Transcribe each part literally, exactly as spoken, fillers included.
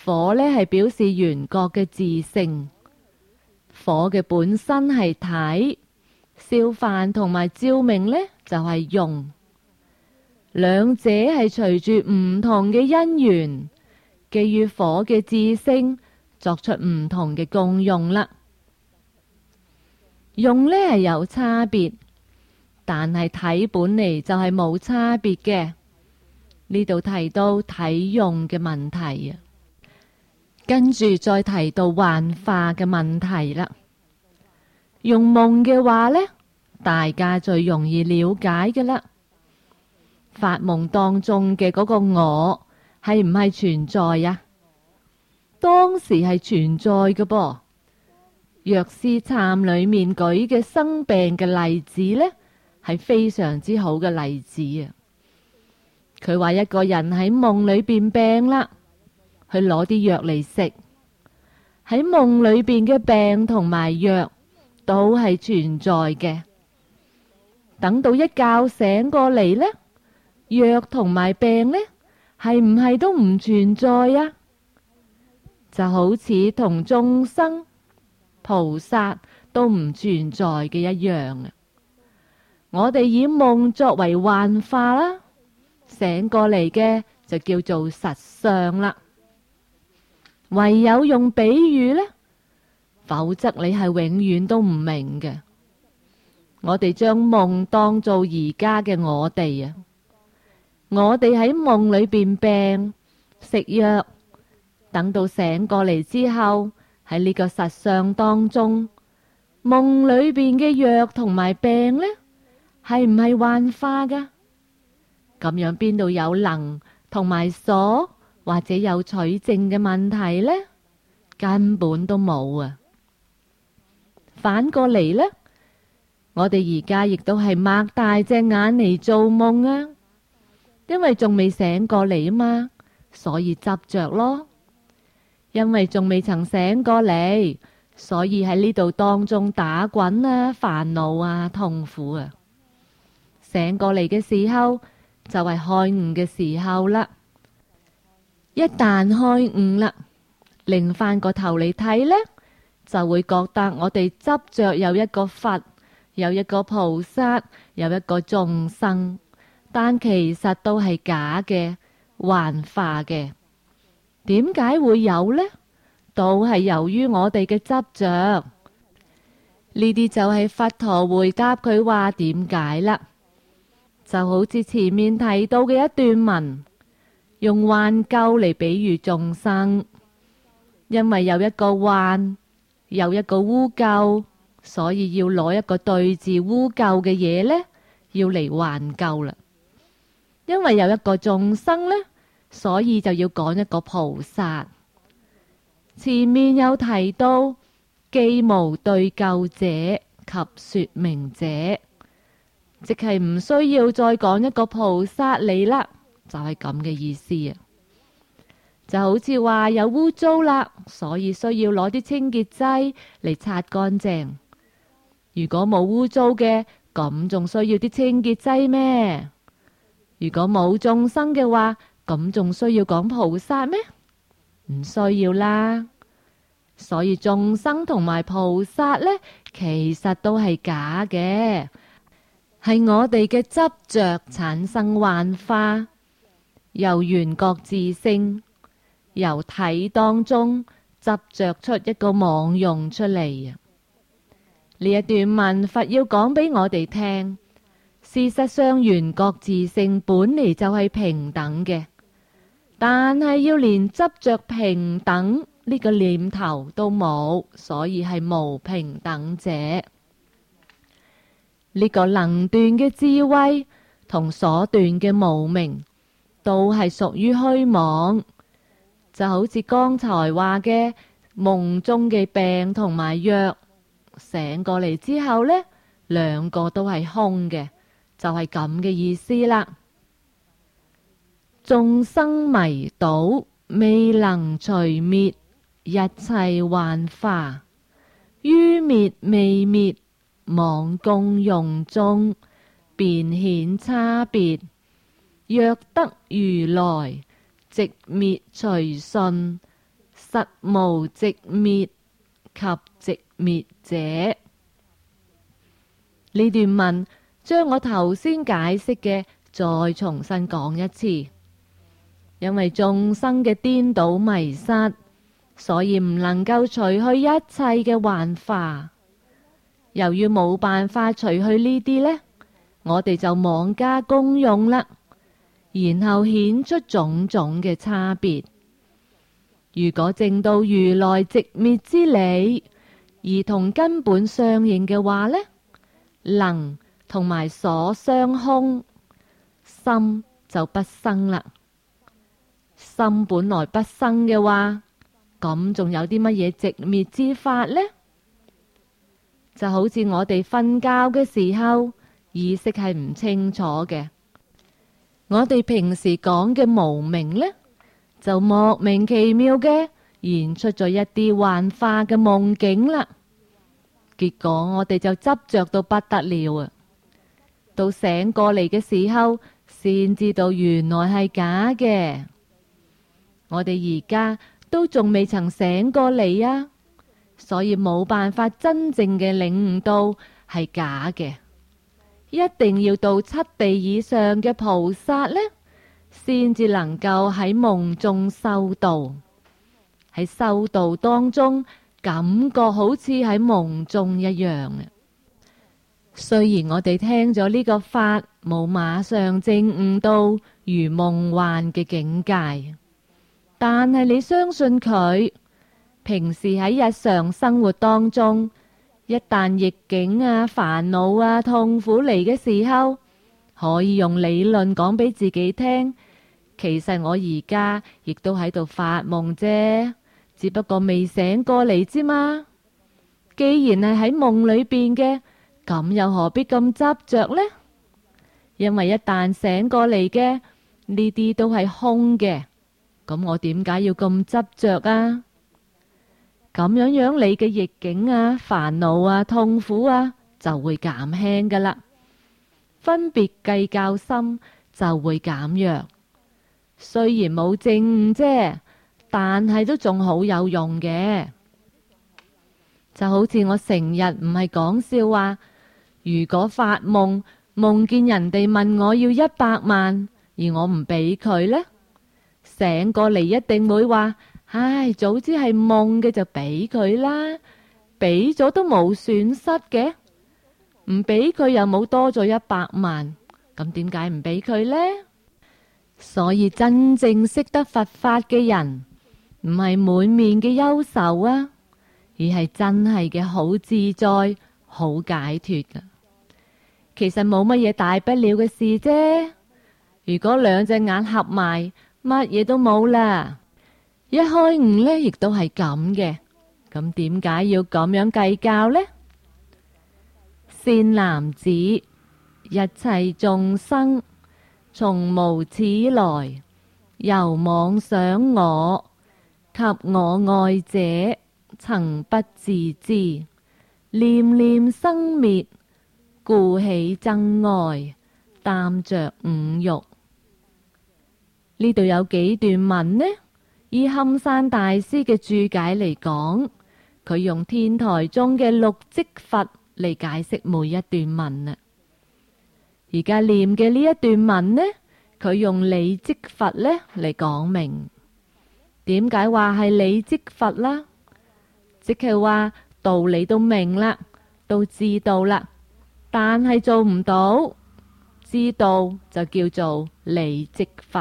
火呢係表示緣覺嘅自性，火嘅本身係體，燒飯同埋照明呢就係用，兩者係隨住唔同嘅因緣，基於火嘅自性作出唔同嘅功用啦。用呢係有差別，但係體本嚟就係冇差別嘅。呢度提到體用嘅問題啊，跟住再提到幻化嘅問題啦。用夢嘅話呢，大家最容易了解嘅啦。發夢當中嘅嗰個我係唔係存在呀？當時係存在嘅噃。藥師懺裏面舉嘅生病嘅例子呢，係非常之好嘅例子啊。佢話一個人喺夢裏邊病啦，去攞啲藥嚟食。喺夢裏邊嘅病同埋藥都係存在嘅。等到一覺醒過嚟呢，藥同埋病呢，係唔係都唔存在啊？就好似同眾生、菩薩都唔存在嘅一樣啊！我哋以夢作為幻化啦，醒過嚟嘅就叫做實相啦。唯有用比喻呢，否則你係永遠都唔明嘅。我哋將夢當做而家嘅我哋啊，我哋喺夢裏邊病食藥，等到醒過嚟之後，喺呢個實相當中，夢裏邊嘅藥同埋病呢，係唔係幻化噶？咁樣邊度有能同埋所或者有取證嘅問題呢？根本都冇啊！反過嚟呢，我哋而家亦都係擘大隻眼嚟做夢啊，因為仲未醒過嚟啊嘛，所以執着咯。因為仲未曾醒過嚟，所以喺呢度當中打滾啊、煩惱啊、痛苦啊。醒過嚟嘅時候就係開悟嘅時候啦。一旦開悟啦，擰翻個頭嚟睇呢，就會覺得我哋執着有一個佛，有一個菩薩，有一個眾生，但其實都係假嘅、幻化嘅。點解會有呢？都係由於我哋嘅執着。呢啲就係佛陀回答佢話點解啦。就好似前面提到嘅一段文，用幻垢嚟比喻眾生，因為有一個幻，有一個污垢，所以要攞一個對治污垢嘅嘢呢，要嚟幻垢啦。因為有一個眾生呢，所以就要講一個菩薩。前面有提到，既無對救者及說明者，即係唔需要再講一個菩薩嚟啦，就係咁嘅意思啊。就好似話有污糟啦，所以需要攞啲清潔劑嚟擦乾淨。如果冇污糟嘅，咁仲需要啲清潔劑咩？如果冇眾生嘅話，咁仲需要講菩薩咩？唔需要啦。所以眾生同埋菩薩呢，其實都係假嘅，係我哋嘅執着產生幻化，由緣覺自性，由體當中執着出一個妄用出嚟啊！呢一段文佛要講俾我哋聽，事實上緣覺自性本嚟就係平等嘅，但係要連執着平等呢個念頭都冇，所以係無平等者。呢個能斷嘅智慧同所斷嘅無明，都係屬於虛妄。就好似剛才話嘅夢中嘅病同埋藥，醒過嚟之後呢，兩個都係空嘅，就係咁嘅意思啦。眾生迷倒，未能除滅一切幻化，於滅未滅妄功用中，便顯差別。若得如來，寂滅隨順， 實無寂滅及寂滅者。呢段文將我頭先解釋嘅再重新講一次。因為眾生嘅顛倒迷失，所以唔能夠除去一切嘅幻化。由於冇辦法除去呢啲呢，我哋就妄加功用啦，然後顯出種種嘅差別。如果證到如來寂滅之理，而同根本相應嘅話呢，能同埋所相空，心就不生啦。心本來不生嘅話，咁仲有啲乜嘢寂滅之法呢？就好似我哋瞓覺嘅時候，意識係唔清楚嘅。我哋平時講嘅無明呢，就莫名其妙嘅現出咗一啲幻化嘅夢境啦。結果我哋就執着到不得了啊！到醒過嚟嘅時候，先知道原來係假嘅。我哋而家都仲未曾醒過嚟啊，所以冇辦法真正嘅領悟到係假嘅。一定要到七地以上嘅菩薩呢，先至能夠喺夢中修道。喺修道當中，感覺好似喺夢中一樣啊。雖然我哋聽咗呢個法，冇馬上證悟到如夢幻嘅境界，但係你相信佢，平時喺日常生活當中，一旦逆境啊、煩惱啊、痛苦嚟嘅時候，可以用理論講俾自己聽，其實我而家亦都喺度發夢啫，只不過未醒過嚟之嘛。既然係喺夢裏邊嘅，咁又何必咁執着呢？因為一旦醒過嚟嘅，呢啲都係空嘅。咁我點解要咁執着啊？咁樣樣你嘅逆境啊、煩惱啊、痛苦啊就會減輕噶啦，分別計較心就會減弱。雖然冇證悟啫，但係都仲好有用嘅。就好似我成日唔係講笑話，如果發夢夢見人哋問我要一百萬，而我唔俾佢呢，醒過嚟一定會話：唉，早知係夢嘅就俾佢啦，俾咗都冇損失嘅，唔俾佢又冇多咗一百萬，咁點解唔俾佢呢？所以真正識得佛法嘅人，唔係滿面嘅憂愁啊，而係真係嘅好自在、好解脫噶。其實冇乜嘢大不了嘅事啫。如果兩隻眼合埋，乜嘢都冇啦。一開悟呢，亦都係咁嘅。咁點解要咁樣計較呢？善男子，一切眾生從無始來，由妄想我及我愛者，曾不自知，念念生滅，故起憎愛，擔着五欲。呢度有幾段文呢？以堪山大師嘅注解嚟講，佢用天台宗嘅六即佛嚟解釋每一段文啊。而家念嘅呢一段文呢，佢用理即佛呢嚟講明。點解話係理即佛啦？即係話道理都明啦，都知道啦，但係做唔到。知道就叫做理即佛。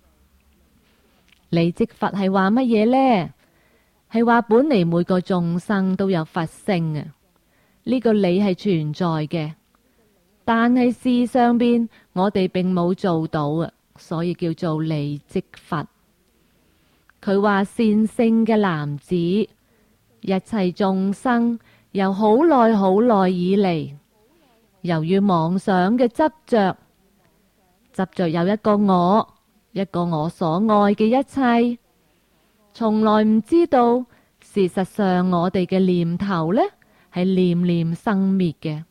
理即佛係話乜嘢呢？係話本嚟每個眾生都有佛性啊，呢個理係存在嘅，但係事上邊我哋並冇做到啊，所以叫做理即佛。佢話善性嘅男子，一切眾生由好耐好耐以嚟，由於妄想嘅執着，執着有一個我，一個我所愛嘅一切，從來唔知道事實上我哋嘅念頭呢係念念生滅嘅。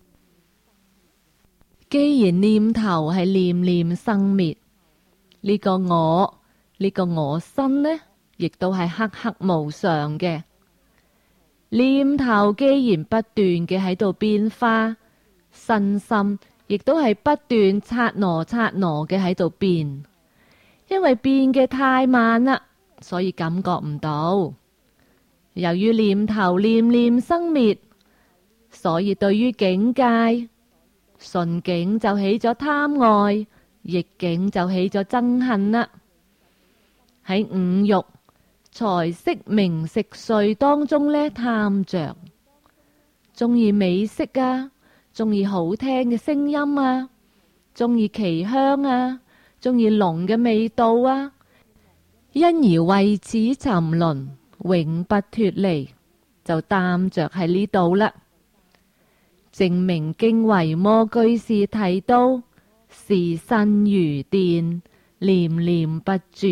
既然念頭係念念生滅，呢個我呢個我身呢， 亦都係刻刻無常嘅。念頭既然不斷嘅喺度變化，身心亦都係不斷剎那剎那嘅喺度變。因為變嘅太慢啦，所以感覺唔到。由於念頭念念生滅，所以對於境界，順境就起咗貪愛，逆境就起咗憎恨啦。喺五欲財色名食睡當中呢，貪着，中意美色啊，中意好聽嘅聲音啊，中意奇香啊，中意濃嘅味道啊，因而為此沉淪，永不脫離，就擔着喺呢度啦。證明經維摩居士提到，是身如電，念念不住。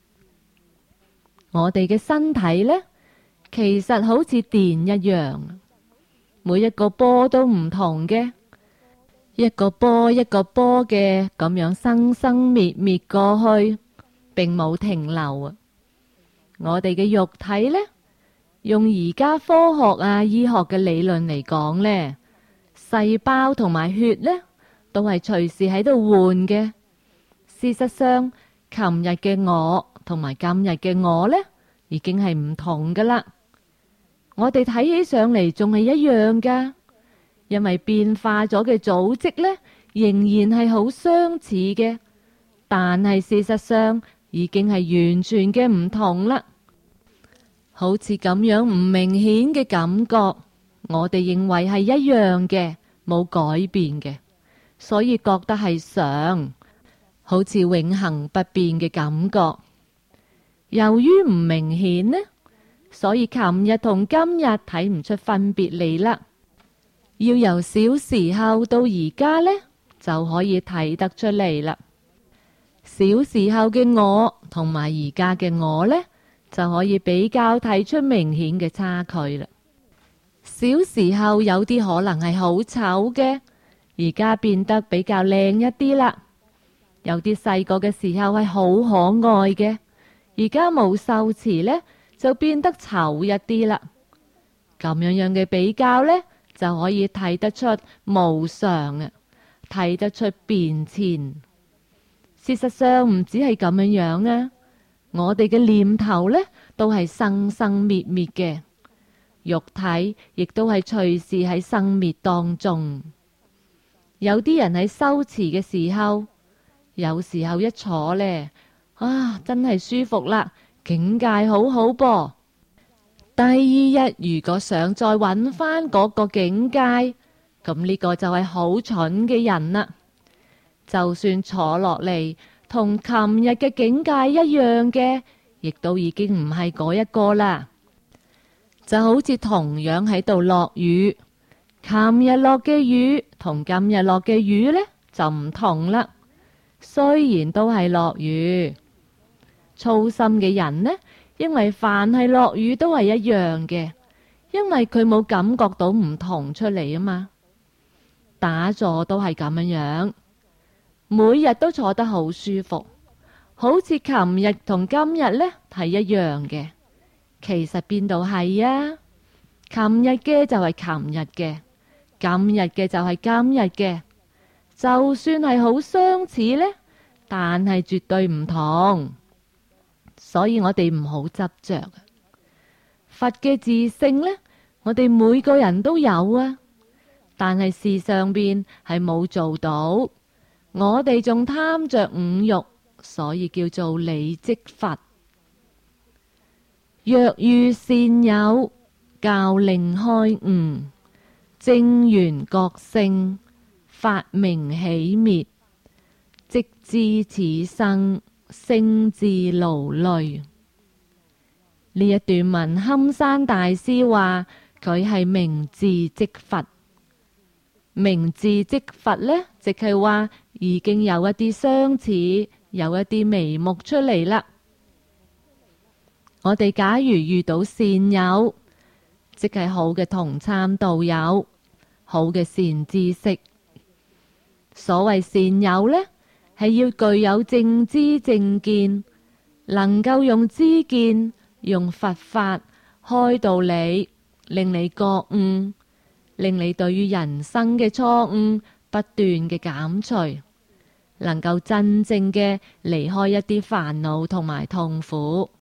我哋嘅身體呢，其實好似電一樣，每一個波都唔同嘅，一個波一個波嘅咁樣生生滅滅過去，並冇停留啊！我哋嘅肉體呢，用而家科學啊醫學嘅理論嚟講呢，細胞同埋血呢，都係隨時喺度換嘅。事實上，琴日嘅我同埋今日嘅我呢，已經係唔同噶啦。我哋睇起上嚟仲係一樣噶，因為變化咗嘅組織呢，仍然係好相似嘅，但係事實上已經係完全嘅唔同啦。好似咁樣唔明顯嘅感覺，我哋認為係一樣嘅，冇改變嘅，所以覺得係常，好似永恆不變嘅感覺。由於唔明顯呢，所以琴日同今日睇唔出分別嚟啦。要由小時候到而家呢，就可以睇得出嚟啦。小時候嘅我同埋而家嘅我呢，就可以比較睇出明顯嘅差距啦。小時候有啲可能係好醜嘅，而家變得比較靚一啲啦。有啲細個嘅時候係好可愛嘅，而家冇修持呢，就變得醜一啲啦。咁樣樣嘅比較呢，就可以睇得出無常啊，睇得出變遷。事實上唔止係咁樣樣啊，我哋嘅念頭呢，都係生生滅滅嘅，肉體亦都係隨時喺生滅當中。有啲人喺修持嘅時候，有時候一坐呢，啊，真係舒服啦，境界好好噃。第二日如果想再揾翻嗰個境界，咁呢個就係好蠢嘅人啦。就算坐落嚟同琴日嘅境界一樣嘅，亦都已經唔係嗰一個啦。就好似同樣喺度落雨，琴日落嘅雨同今日落嘅雨呢，就唔同啦。雖然都係落雨，粗心嘅人呢，因為凡係落雨都係一樣嘅，因為佢冇感覺到唔同出嚟啊嘛。打坐都係咁樣樣，每日都坐得好舒服，好似琴日同今日呢係一樣嘅。其實邊度係啊？琴日嘅就係琴日嘅，今日嘅就係今日嘅。就算係好相似呢，但係絕對唔同。所以我哋唔好執着。佛嘅自性呢，我哋每個人都有啊，但係事上邊係冇做到。我哋仲貪着五欲，所以叫做理即佛。若遇善友，教令開悟，證圓覺性，法明起滅，即知此生勝自勞累。呢一段文，堪山大師話佢係明智即佛。明智即佛呢，即係話已經有一啲相似，有一啲眉目出嚟啦。我哋假如遇到善友，即係好嘅同參道友，好嘅善知識。所謂善友呢，係要具有正知正見，能夠用知見用佛法開導你，令你覺悟，令你對於人生嘅錯誤不斷嘅減除，能夠真正嘅離開一啲煩惱同埋痛苦。